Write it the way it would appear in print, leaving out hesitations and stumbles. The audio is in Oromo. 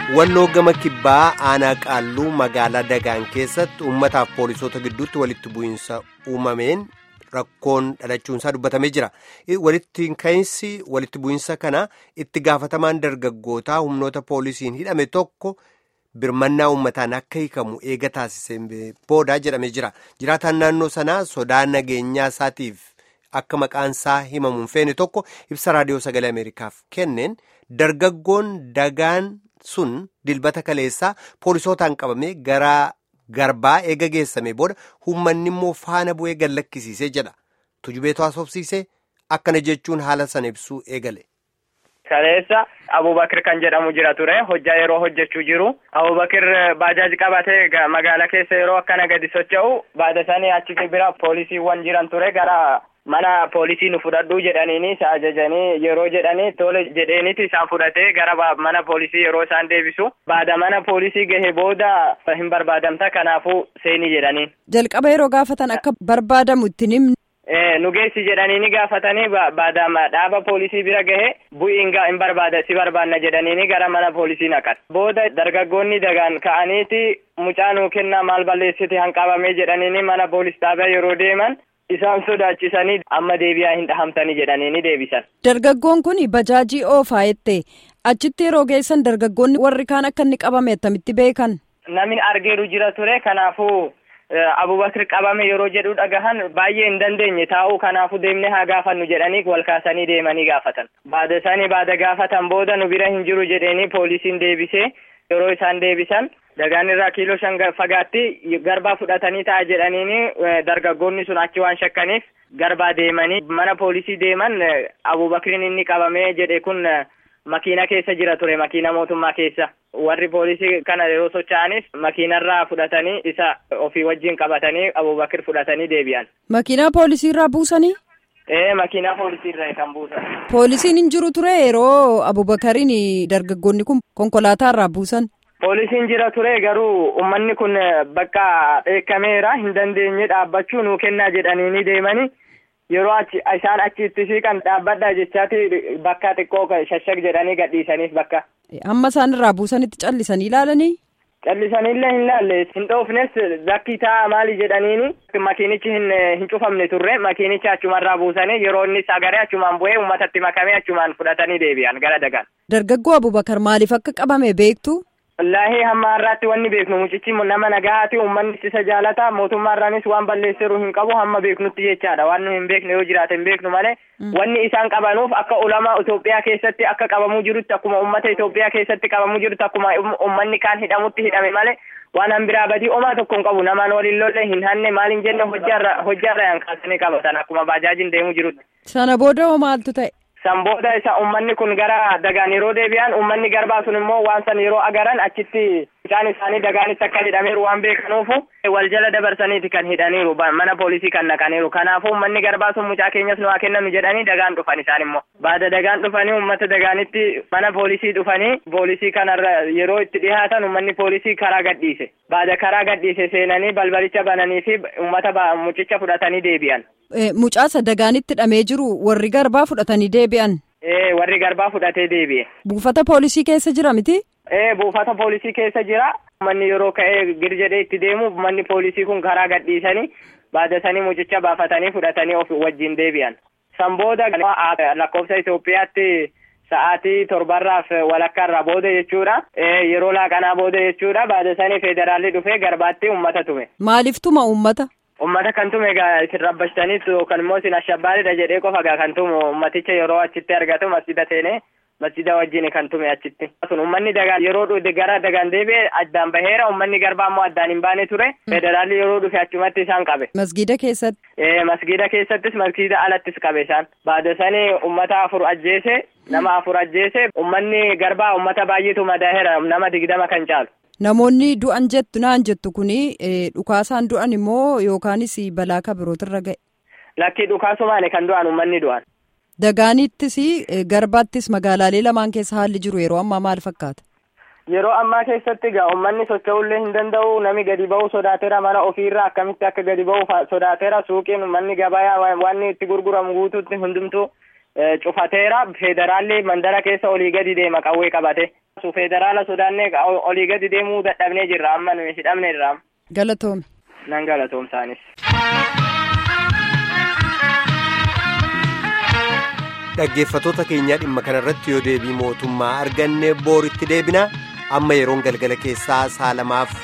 Walloo gama kibbaa aanaa qaalluu magaalaa Dagaan keessatti uummataaf poolisoota gidduutti walitti bu'iinsa uumameen rakkoon dhalachuunsaa dubbatamee jira. Walitti bu'iinsa kana itti gaafatamaan dargaggootaa humnoota poolisiin hidhame tokko birmannaa uummataan akka hiikamu eega taasisee boodaa jedhamee jira. Jiraataan naannoo sanaa sodaa nageenyaa isaatiif akka maqaan isaa himamuun feene tokko ibsa raadiyoo sagalee Ameerikaaf kenneen dargaggoon Dagaan sun dilbata kaleessaa poolisootaan qabamee gara garbaa eega geessame booda uummanni immoo faana bu'ee gallakkisiisee jedha. Tujubeetu haasofsiisee akkana jechuun haala sana ibsuu eegale. Kaleessa Abubakir kan jedhamu jira ture hojjaa yeroo hojjechuu jiru. Abubakir baajaaji qabatee magaalaa keessa yeroo akkana gadi socho'u baadasanii achi bira poolisiiwwan jiran ture gara mana poolisii nu fudhadhuu jedhaniini isa ajajanii yeroo jedhanii tole jedheeniiti isaan fudhatee gara mana poolisii yeroo isaan deebisu baada mana poolisii gahe booda hin barbaadamta kanaafuu seenii jedhaniin. Jalqaba yeroo gaafatan akka barbaadamu itti nimni. Nu geessi jedhaniini gaafatanii baadama dhaaba poolisii bira gahe bu'iin hin barbaada si barbaanna jedhaniini gara mana poolisii naqan. Booda dargaggoonni Dagaan ka'aniiti mucaa nuu kennaa maal balleessite hanqabamee jedhaniini mana poolis dhaabaa yeroo deeman. Isaan sodaachisanii amma deebi'aa hin dhahamtanii jedhanii deebisan. Dargaggoon kun bajaajii oofaa jettee achitti yeroo geessan dargaggoonni warri kaan akka inni qabame attamitti beekan? Namni argeeru jira ture kanaafuu Abubakir qabame yeroo jedhu dhagahan baay'ee hin dandeenye taa'uu kanaafuu deemnee haa gaafannu jedhanii wal kaasanii deemanii gaafatan. Baada gaafatan booda nu bira hin jiru jedhanii poolisiin deebisee yeroo isaan deebisan. Dagaan irraa kiiloo 5 fagaatti garbaa fudhatanii ta'a jedhaniini dargaggoonni sun achi waan shakkaniif garbaa deemanii mana poolisii deeman Abubakiriin inni qabamee jedhe kun makiina keessa jira ture makiina mootummaa keessa warri poolisii kana yeroo socho'anis makiinarraa fudhatanii isa ofii wajjin qabatanii Abubakir fudhatanii deebi'an. Makiinaa poolisiirraa buusanii? Makiinaa poolisiirraa kan buusan. Poolisiin hin jiru ture yeroo Abubakariin dargaggoonni kun konkolaataarraa buusan? Poolisiin jira ture garuu uummanni kun bakka dheekkameera hin dandeenye dhaabbachuu nuu kennaa jedhanii deemanii yeroo isaan achitti siiqan dhaabbadhaa jechaati bakka xiqqoo shashshag jedhanii gadhiisaniif bakka. Amma isaan irraa buusanitti callisanii ilaalanii? Callisaniillee hin laalle hin dhoofnes bakki taa'aa maali jedhaniini makiinichi hin cufamne turre makiinichi achumarraa buusanii yeroo inni sagaree achumaan bu'ee uummatatti makamee achumaan fudhatanii deebi'an gara Dagaan. Dargaggoo Abubakar maaliif akka qabame beektu? Wallaahi hamma har'aatti wanni beeknu mucichi nama nagahaati uummanni isa jaalata mootummaarraanis waan balleesseeru hin qabu hamma beeknutti jechaadha waan nu hin beekne yoo jiraate hin beeknu malee wanni isaan qabanuuf akka ulama Itoophiyaa keessatti akka qabamuu jirutti akkuma uummata Itoophiyaa keessatti qabamuu jirutti akkuma uummanni kaan hidhamutti hidhame malee waan hanbiraa badii omaa tokko hin qabu namaan waliin lolle hin hanne maal hin jenne hojjaarra yankaasanii qabatan akkuma baajaajiin deemuu jirutti. Sana booda maaltu ta'e? San booda isa uummanni kun gara Dagaan yeroo deebi'an uummanni garbaa sun immoo waan san yeroo agaran achitti mucaan isaanii Dagaanitti akka hidhameeru waan beekanuufu wal jala dabarsaniiti kan hidhaniiru mana poolisii kan naqaniiru kanaafuu uummanni garbaa sun mucaa keenyas nu haa kennanu jedhanii Dagaan dhufan isaan immoo baada Dagaan dhufanii uummata Dagaanitti mana poolisii dhufanii poolisii kanarra yeroo itti dhihaatan uummanni poolisii karaa gadhiise baada karaa gadhiise seenanii balbalicha bananii fi uummata mucicha fudhatanii deebi'an. Mucaasa Dagaanitti hidhamee jiru warri garbaa fudhatanii deebi'an. Warri garbaa fudhatee deebi'e. Buufata poolisii keessa jira miti? Buufata poolisii keessa jira. Manni yeroo ka'ee gir jedhee itti deemu manni poolisii kun karaa gadhiisanii baadasanii mucicha baafatanii fudhatanii of wajjin deebi'an. San booda lakkoofsa Itoophiyaatti sa'aatii 7 walakkaarraa booda jechuudha. Yeroo laaqanaa booda jechuudha baadasanii federaalli dhufee garbaatti uummata tume. Maaliif tuma uummata? Uummata kan tume isin rabbashtaniitu yookaan immoo isin ashabbaadha jedhee qofa kan tumu uummaticha yeroo achitti argatu masjida seenee masjida wajjin kan tume achitti. Sun uummanni Dagaan yeroo gara Dagaan deebi'ee addaan baheera uummanni garbaa immoo addaan hin baane ture. Federaalli yeroo dhufe achumatti isaan qabe. Masjida keessatti? Masjida keessattis masjida alattis qabe isaan. Baadasanii uummata 4 ajjeese nama 4 ajjeese uummanni garbaa uummata baay'eetu madaa'eera nama 20 kan caalu. Namoonni du'an naan jettu kuni dhukaasaan du'an immoo yookaanis balaa kabirootirra ga'e. Lakkii dhukaasumaan kan du'an uummanni du'an. Dagaanittis garbaattis magaalaalee lamaan keessa haalli jiru yeroo ammaa maal fakkaata? Yeroo ammaa keessatti uummanni socho'ullee hin danda'u nami gadi ba'uu sodaateera mana ofiirraa akkamitti akka gadi ba'u sodaateera suuqiin manni gabayaa waan itti gurguramu guutuutti hundumtuu cufateera. Federaalli mandara keessa olii gadi deema qawwee qabate. Federaala sodaannee olii gadi deemuu dadhabnee jirra amma nuyi hidhamne irraa. Galatoome. Nan galatoomsaanis. Dhaggeeffattoota keenyaa dhimma kanarratti yoo deebii mootummaa arganne booritti deebina. Amma yeroon galgala keessaa 2:00